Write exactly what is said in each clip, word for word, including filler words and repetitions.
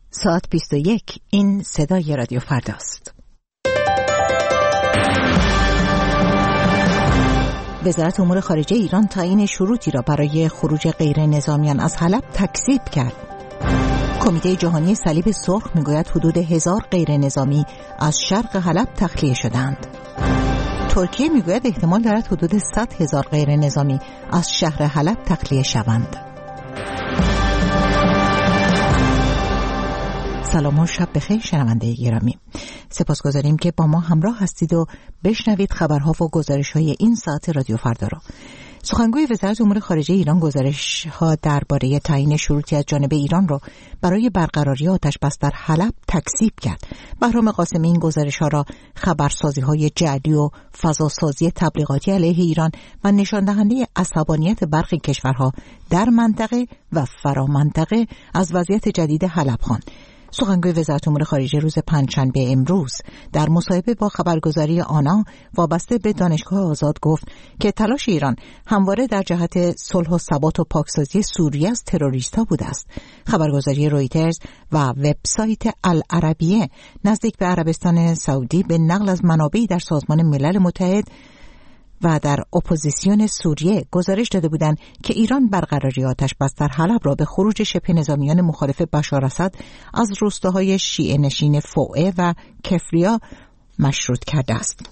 ساعت بیست و یک. این صدای رادیو فرداست. وزارت امور خارجه ایران تعیین شروطی را برای خروج غیر نظامیان از حلب تکذیب کرد. کمیته جهانی صلیب سرخ میگوید حدود هزار غیر نظامی از شرق حلب تخلیه شدند. ترکیه میگوید احتمال دارد حدود صد هزار غیر نظامی از شهر حلب تخلیه شوند. سلام و شب بخیر شنونده گرامی. سپاسگزاریم که با ما همراه هستید و بشنوید خبرها و گزارش‌های این ساعت رادیو فردا را. سخنگوی وزارت امور خارجه ایران گزارش‌ها درباره تعیین شروطی از جانب ایران را برای برقراری آتش بس در حلب تکذیب کرد. بهرام قاسمی این گزارش‌ها را خبرسازی‌های جعلی و فضاسازی تبلیغاتی علیه ایران و نشان دهنده عصبانیت برخی کشورها در منطقه و فرامنطقه از وضعیت جدید حلب خواند. سخنگوی وزارت امور خارجه روز پنجشنبه امروز در مصاحبه با خبرگزاری آنا وابسته به دانشگاه آزاد گفت که تلاش ایران همواره در جهت صلح و ثبات و پاکسازی سوریه از تروریست‌ها بوده است. خبرگزاری رویترز و وبسایت العربیه نزدیک به عربستان سعودی به نقل از منابعی در سازمان ملل متحد و در اپوزیسیون سوریه گزارش داده بودند که ایران برقراری آتش بس در حلب را به خروج شبه نظامیان مخالف بشار اسد از روستاهای شیعه نشین فوعه و کفریا مشروط کرده است.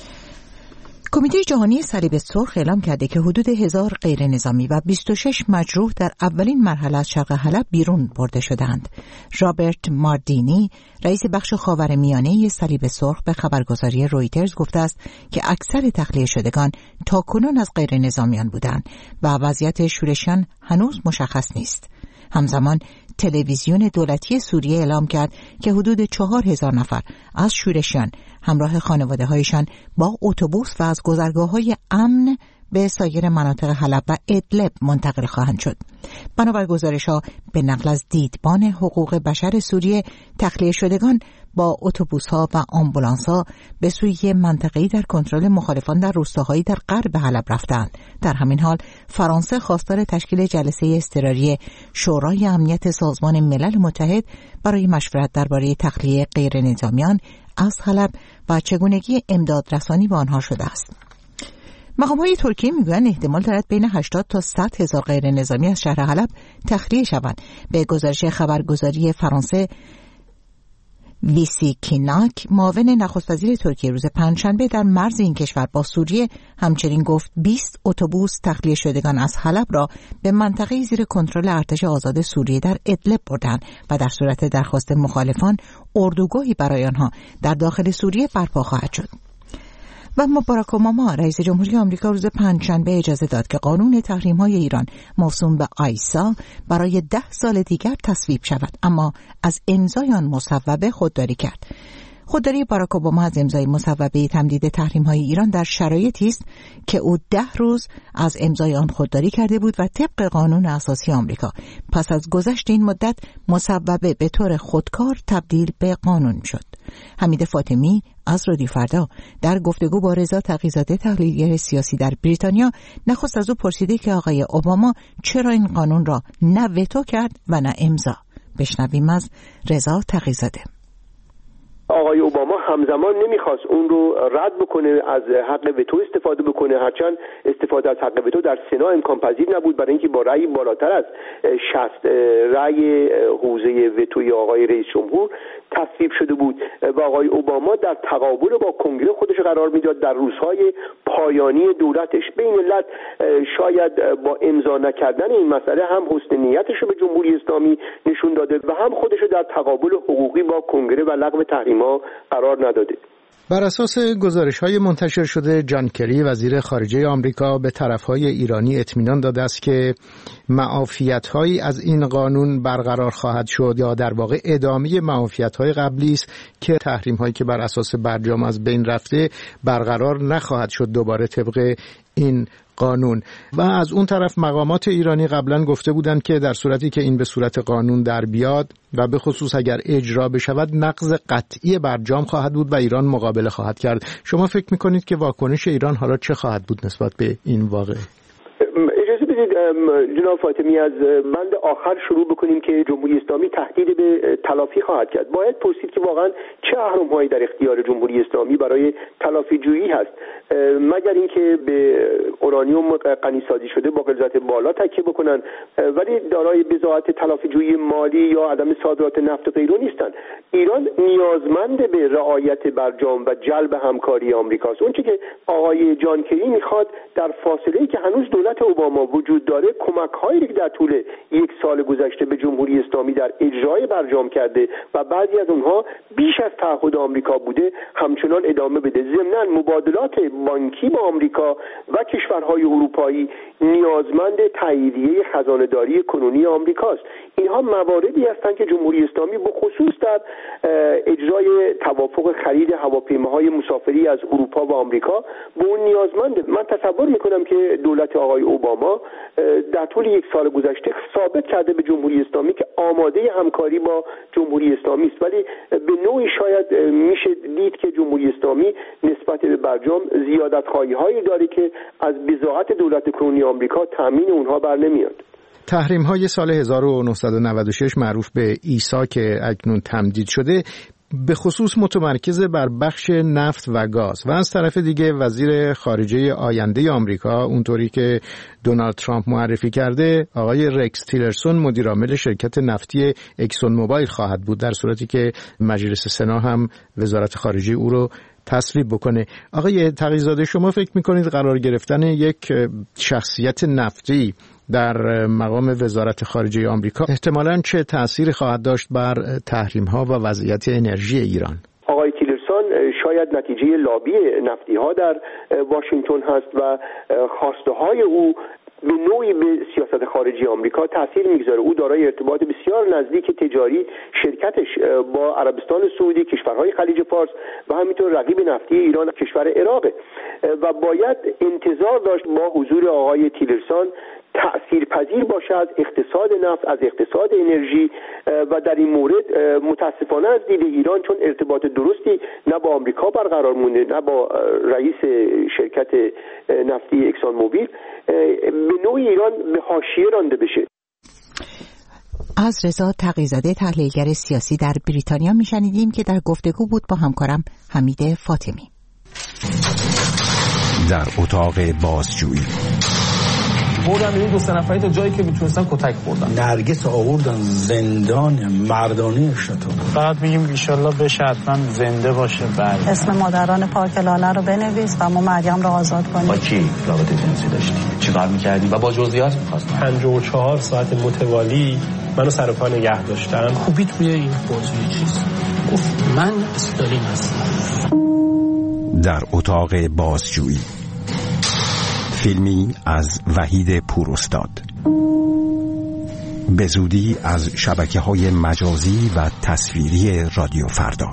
کمیته جهانی صلیب سرخ اعلام کرده که حدود هزار غیر نظامی و بیست و شش مجروح در اولین مرحله از شرق حلب بیرون برده شدند. رابرت ماردینی رئیس بخش خاورمیانه صلیب سرخ به خبرگزاری رویترز گفته است که اکثر تخلیه شدگان تاکنون از غیر نظامیان بودند و وضعیت شورشیان هنوز مشخص نیست. همزمان تلویزیون دولتی سوریه اعلام کرد که حدود چهار هزار نفر از شورشیان همراه خانواده هایشان با اتوبوس و از گذرگاه‌های امن به سایر مناطق حلب و ادلب منتقل خواهند شد. بنابر گزارش‌ها به نقل از دیدبان حقوق بشر سوریه، تخلیه شدگان با اتوبوس‌ها و آمبولانس‌ها به سوی منطقه‌ای در کنترل مخالفان در روستاهایی در غرب حلب رفتند. در همین حال فرانسه خواستار تشکیل جلسه اضطراری شورای امنیت سازمان ملل متحد برای مشورت درباره تخلیه غیر نظامیان از حلب و چگونگی امدادرسانی به آنها شده است. مقام‌های ترکیه میگویند احتمال دارد بین هشتاد تا صد هزار غیر نظامی از شهر حلب تخلیه شوند. به گزارش خبرگزاری فرانسه ویسی کیناک، معاون نخست وزیر ترکیه، روز پنجشنبه در مرز این کشور با سوریه همچنین گفت بیست اتوبوس تخلیه شدگان از حلب را به منطقه زیر کنترل ارتش آزاد سوریه در ادلب بردند و در صورت درخواست مخالفان اردوگاهی برای آنها در داخل سوریه برپا خواهد شد. و مبارک اوباما رئیس جمهوری آمریکا روز پنجشنبه اجازه داد که قانون تحریم‌های ایران موسوم به آیسا برای ده سال دیگر تصویب شود، اما از امضای آن مصوبه خودداری کرد. خودداری باراک اوباما از امضای مصوبه تمدید تحریم‌های ایران در شرایطی است که او ده روز از امضای آن خودداری کرده بود و طبق قانون اساسی آمریکا پس از گذشت این مدت مصوبه به طور خودکار تبدیل به قانون شد. حمید فاطمی از رادیو فردا در گفتگو با رضا تقی‌زاده تحلیلگر سیاسی در بریتانیا نخست از او پرسیده که آقای اوباما چرا این قانون را نه وتو کرد و نه امضا. بشنویم از رضا تقی‌زاده. آقای اوباما همزمان نمیخواست اون رو رد بکنه، از حق وتو استفاده بکنه، هرچند استفاده از حق وتو در سنا امکان پذیر نبود برای اینکه با رأی بالاتر از شصت رأی حوزه وتوی آقای رئیس جمهور تصویب شده بود و آقای اوباما در تقابل با کنگره خودش قرار میداد در روزهای پایانی دولتش. به این علت شاید با امضا نکردن این مسئله هم حسن نیتش رو به جمهوری اسلامی نشون داده و هم خودش رو در تقابل حقوقی با کنگره و لغو تحریم‌ها قرار نداده. بر اساس گزارش‌های منتشر شده، جان کری وزیر خارجه آمریکا به طرف‌های ایرانی اطمینان داده است که معافیت‌هایی از این قانون برقرار خواهد شد یا در واقع ادامه معافیت‌های قبلی است که تحریم‌هایی که بر اساس برجام از بین رفته برقرار نخواهد شد دوباره طبق این قانون. و از اون طرف مقامات ایرانی قبلا گفته بودند که در صورتی که این به صورت قانون در بیاد و به خصوص اگر اجرا بشود نقض قطعی برجام خواهد بود و ایران مقابله خواهد کرد. شما فکر میکنید که واکنش ایران حالا چه خواهد بود نسبت به این واقعه؟ اجازه بدید جناب فاطمی از بند آخر شروع بکنیم که جمهوری اسلامی تهدید به تلافی خواهد کرد. باید پرسید که واقعا چه اهرم‌هایی در اختیار جمهوری اسلامی برای تلافی جویی هست، مگر اینکه به اورانیوم غنی‌سازی شده با غلظت بالا تکیه بکنن ولی دارای بضاعت تلافی جویی مالی یا عدم صادرات نفت و غیره نیستند. ایران نیازمند به رعایت برجام و جلب همکاری آمریکاست. اون چه که آقای جان کری میخواد در فاصله‌ای که هنوز دولت اوباما وجود داره کمک‌هایی که در طول یک سال گذشته به جمهوری اسلامی در اجرای برجام کرده و بعضی از اونها بیش از تعهد آمریکا بوده همچنان ادامه بده. ضمناً مبادلات بانکی با آمریکا و کشورهای اروپایی نیازمند تاییدیه خزانه‌داری کنونی آمریکاست. اینها مواردی هستند که جمهوری اسلامی به خصوص در اجرای توافق خرید هواپیماهای مسافری از اروپا و آمریکا به اون نیازمنده. من تصور میکنم که دولت آقای اوباما در طول یک سال گذشته ثابت کرده به جمهوری اسلامی که آماده همکاری با جمهوری اسلامی است، ولی به نوعی شاید میشه دید که جمهوری اسلامی نسبت به برجام زیادت‌خواهی‌هایی داره که از بضاعت دولت کنونی آمریکا تامین اونها بر نمیاد. تحریم های سال هزار و نهصد و نود و شش معروف به ایسا که اکنون تمدید شده به خصوص متمرکز بر بخش نفت و گاز و از طرف دیگه وزیر خارجه آینده آمریکا اونطوری که دونالد ترامپ معرفی کرده آقای رکس تیلرسون مدیر عامل شرکت نفتی اکسون موبایل خواهد بود، در صورتی که مجلس سنا هم وزارت خارجه او رو تصویب بکنه. آقای تقی‌زاده شما فکر میکنید قرار گرفتن یک شخصیت نفتی در مقام وزارت خارجه آمریکا احتمالاً چه تأثیری خواهد داشت بر تحریم‌ها و وضعیت انرژی ایران؟ آقای تیلرسون شاید نتیجه لابی نفتی‌ها در واشنگتن هست و خواسته های او به نوعی به سیاست خارجی آمریکا تاثیر میگذاره. او دارای ارتباط بسیار نزدیک تجاری شرکتش با عربستان سعودی، کشورهای خلیج فارس و همینطور رقیب نفتی ایران کشور عراق و باید انتظار داشت با حضور آقای تیلرسون تأثیر پذیر باشه از اقتصاد نفت، از اقتصاد انرژی و در این مورد متاسفانه از دید ایران چون ارتباط درستی نه با آمریکا برقرار مونده نه با رئیس شرکت نفتی اکسون موبیل به نوعی ایران به حاشیه رانده بشه. از رضا تقی‌زاده تحلیلگر سیاسی در بریتانیا میشنیدیم که در گفتگو بود با همکارم حمید فاطمی. در اتاق بازجویی بردن این دو سه نفری تا جایی که میتونستن کتک خوردن. نرگس آوردن زندان مردانه شتو. فقط میگیم ان شاءالله بشه حتما زنده باشه. بعد اسم مادران پاک لاله رو بنویس و ما مریم رو آزاد کنیم. با کی رابطه جنسی داشتی؟ چیکار می‌کردی؟ و با جزئیات می‌خواستم. پنجاه و چهار ساعت متوالی منو سر پا نگه داشتن. خوبی توی این موضوع چیز گفت من استالین هستم. در اتاق بازجویی فیلمی از وحید پوراستاد به زودی از شبکه‌های مجازی و تصویری رادیو فردا.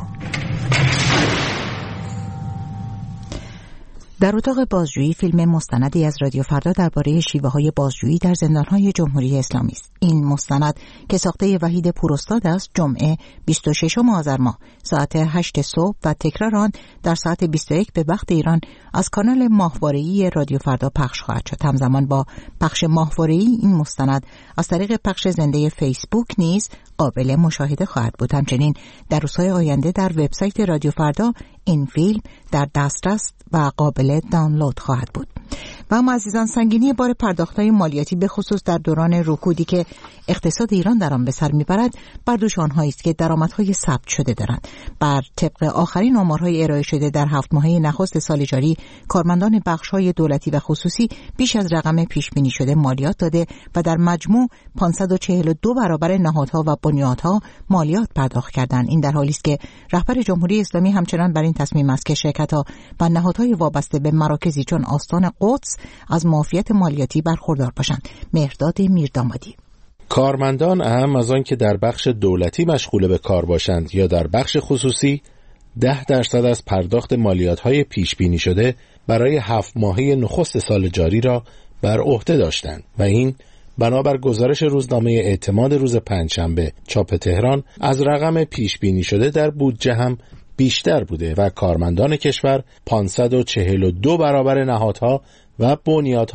در اتاق بازجویی فیلم مستندی از رادیو فردا درباره شیوه‌های بازجویی در زندان‌های جمهوری اسلامی است. این مستند که ساخته وحید پوراستاد است جمعه بیست و ششم آذر ماه ساعت هشت صبح و تکرار آن در ساعت بیست و یک به وقت ایران از کانال ماهواره‌ای رادیو فردا پخش خواهد شد. همزمان با پخش ماهواره‌ای این مستند از طریق پخش زنده فیسبوک نیز قابل مشاهده خواهد بود. همچنین در روزهای آینده در وبسایت رادیو فردا این فیلم در دسترس و قابل دانلود خواهد بود. و اما عزیزان سنگینی بار پرداخت‌های مالیاتی به خصوص در دوران رکودی که اقتصاد ایران در آن به سر می‌برد بر دوش آنهایی است که درآمدهای ثبت شده دارند. بر طبق آخرین آمارهای ارائه شده در هفت ماهه نخست سال جاری کارمندان بخش‌های دولتی و خصوصی بیش از رقم پیش بینی شده مالیات داده و در مجموع پانصد و چهل و دو برابر نهادها و بنیادها مالیات پرداخت کردند. این در حالی است که رهبر جمهوری اسلامی همچنان بر این تصمیم است که شرکت‌ها و نهادهای وابسته به مراکزی چون آستان قدس از معافیت مالیاتی برخوردار باشند. مهرداد میردامادی. کارمندان اهم از آن که در بخش دولتی مشغول به کار باشند یا در بخش خصوصی ده درصد از پرداخت مالیات‌های پیش بینی شده برای هفت ماهه نخست سال جاری را بر عهده داشتند و این بنابر گزارش روزنامه اعتماد روز پنجشنبه چاپ تهران از رقم پیش بینی شده در بودجه هم بیشتر بوده و کارمندان کشور پانصد و چهل و دو برابر نهادها و بنیادها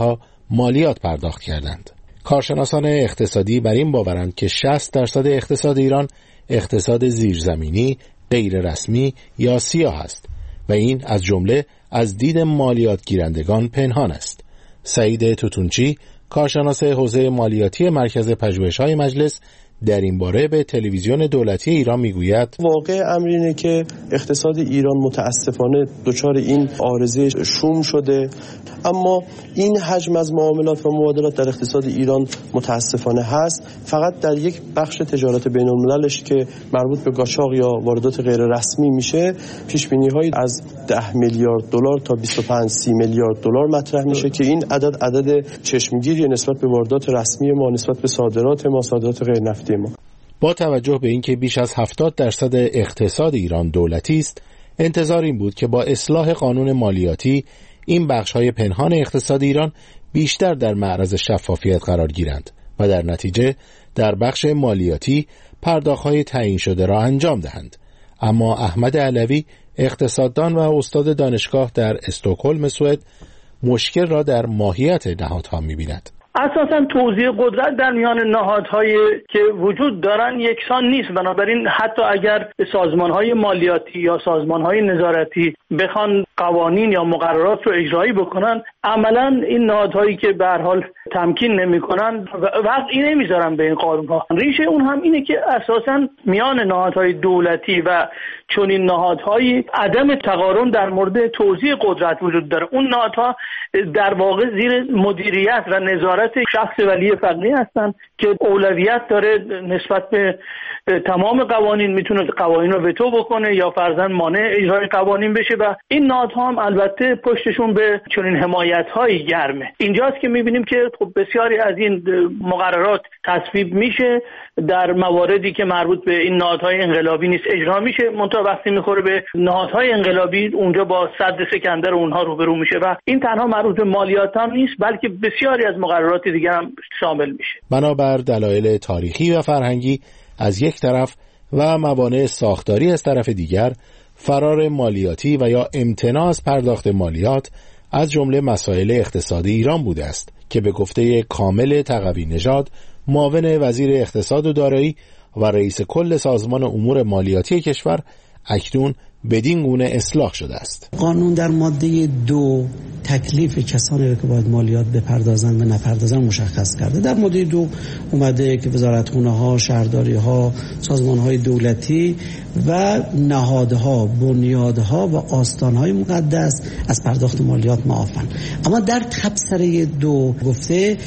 مالیات پرداخت کردند. کارشناسان اقتصادی بر این باورند که شصت درصد اقتصاد ایران اقتصاد زیرزمینی، غیر رسمی یا سیاه است و این از جمله از دید مالیات گیرندگان پنهان است. سعید توتونچی، کارشناس حوزه مالیاتی مرکز پژوهش‌های مجلس، در این باره به تلویزیون دولتی ایران میگوید واقع امر اینه که اقتصاد ایران متاسفانه دچار این عارضه شوم شده، اما این حجم از معاملات و مبادلات در اقتصاد ایران متاسفانه هست، فقط در یک بخش تجارت بین المللش که مربوط به قاچاق یا واردات غیر رسمی میشه پیش بینی های از ده میلیارد دلار تا بیست و پنج سی میلیارد دلار مطرح میشه که این عدد عدد چشمگیری نسبت به واردات رسمی ما، نسبت به صادرات ما، صادرات غیر نفتی ما. با توجه به اینکه بیش از هفتاد درصد اقتصاد ایران دولتی است، انتظار این بود که با اصلاح قانون مالیاتی این بخش‌های پنهان اقتصاد ایران بیشتر در معرض شفافیت قرار گیرند و در نتیجه در بخش مالیاتی پرداخت‌های تعیین شده را انجام دهند. اما احمد علوی، اقتصاددان و استاد دانشگاه در استکهلم سوئد، مشکل را در ماهیت نهادها می‌بیند. اساساً توزیع قدرت در میان نهادهایی که وجود دارن یکسان نیست، بنابراین حتی اگر سازمانهای مالیاتی یا سازمانهای نظارتی بخوان قوانین یا مقررات رو اجرایی بکنن، عملاً این نهادهایی که به هر حال تمکین نمی‌کنن وقعی نمیذارن به این قانون‌ها. ریشه اون هم اینه که اساساً میان نهادهای دولتی و چنین نهادهایی عدم تقارن در مورد توزیع قدرت وجود داره. اون نهادها در واقع زیر مدیریت و نظارت شخص ولی فقیه هستن که اولویت داره نسبت به تمام قوانین، میتونه قوانین رو وتو بکنه یا فرضاً مانع اجرای قوانین بشه و این نهادها هم البته پشتشون به چنین حمایت‌هایی گرمه. اینجاست که میبینیم که خب بسیاری از این مقررات تصویب میشه، در مواردی که مربوط به این نهادهای انقلابی نیست اجرا میشه، منتها وقتی میخوره به نهادهای انقلابی اونجا با سد سکندر اونها روبرو میشه و این تنها مربوط به مالیات هم نیست بلکه بسیاری از مقررات دیگه هم شامل میشه. بنابر دلایل تاریخی و فرهنگی از یک طرف و موانع ساختاری از طرف دیگر، فرار مالیاتی و یا امتناع از پرداخت مالیات از جمله مسائل اقتصادی ایران بوده است که به گفته کامل تقوی نژاد، معاون وزیر اقتصاد و دارایی و رئیس کل سازمان امور مالیاتی کشور، اکنون بدین گونه اصلاح شده است. قانون در ماده دو تکلیف کسانی رو که باید مالیات بپردازند و نپردازند مشخص کرده. در ماده دو اومده که وزارتخونه‌ها، شهرداری‌ها، سازمان‌های دولتی و نهادها، بنیادها و آستان‌های مقدس از پرداخت مالیات معافن. اما در تبصره دو گفته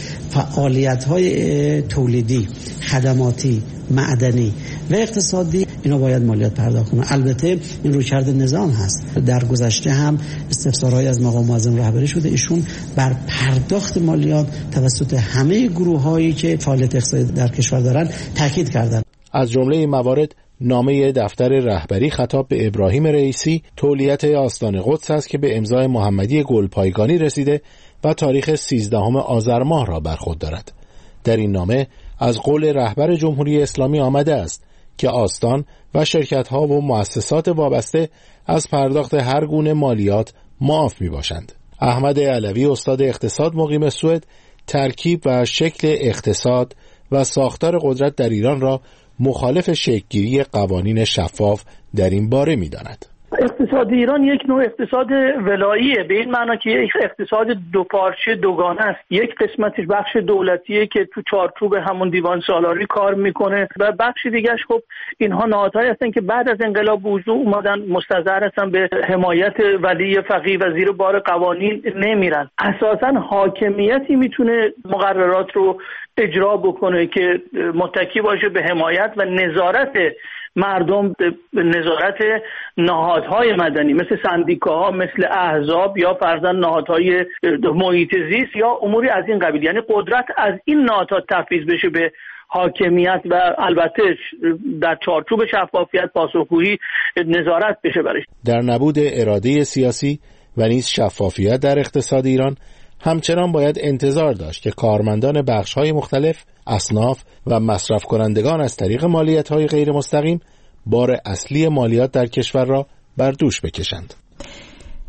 فعالیت‌های تولیدی، خدماتی، معدنی و اقتصادی اینا باید مالیات پرداخت کنن. البته این رویکرد نظام هست. در گذشته هم استفسارهای از مقام معظم رهبری شده، ایشون بر پرداخت مالیات توسط همه گروه‌هایی که فعالیت اقتصادی در کشور دارن تاکید کردند. از جمله این موارد نامه دفتر رهبری خطاب به ابراهیم رئیسی تولیت آستان قدس است که به امضای محمدی گلپایگانی رسیده و تاریخ سیزدهم آذر ماه را بر خود دارد. در این نامه از قول رهبر جمهوری اسلامی آمده است که آستان و شرکت‌ها و مؤسسات وابسته از پرداخت هر گونه مالیات معاف می‌باشند. احمد علوی، استاد اقتصاد مقیم سوئد، ترکیب و شکل اقتصاد و ساختار قدرت در ایران را مخالف شکل‌گیری قوانین شفاف در این باره می‌داند. اقتصاد ایران یک نوع اقتصاد ولاییه، به این معنا که یک اقتصاد دو پارچه دوگانه است. یک قسمتش بخش دولتیه که تو چارچوب همون دیوان سالاری کار میکنه و بخش دیگهش خب اینها نهادهایی هستن که بعد از انقلاب وجود اومدن، مستظهر هستن به حمایت ولی فقیه و زیر بار قوانین نمیرن. اساسا حاکمیتی میتونه مقررات رو اجرا بکنه که متکی باشه به حمایت و نظارت مردم، نظارت نهادهای مدنی مثل سندیکاها، مثل احزاب یا فرضاً نهادهای محیط زیست یا اموری از این قبیل. یعنی قدرت از این نهادها تفویض بشه به حاکمیت و البته در چارچوب شفافیت، پاسخگویی، نظارت بشه برش. در نبود اراده سیاسی و نیز شفافیت در اقتصاد ایران، همچنان باید انتظار داشت که کارمندان بخش‌های مختلف، اصناف و مصرف کنندگان از طریق مالیات‌های غیر مستقیم بار اصلی مالیات در کشور را بر دوش بکشند.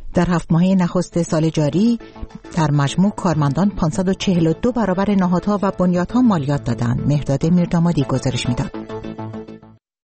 در هفت ماهه نخست سال جاری در مجموع کارمندان پانصد و چهل و دو برابر نهادها و بنیادها مالیات دادند. مهرداد میردامادی گزارش میداد.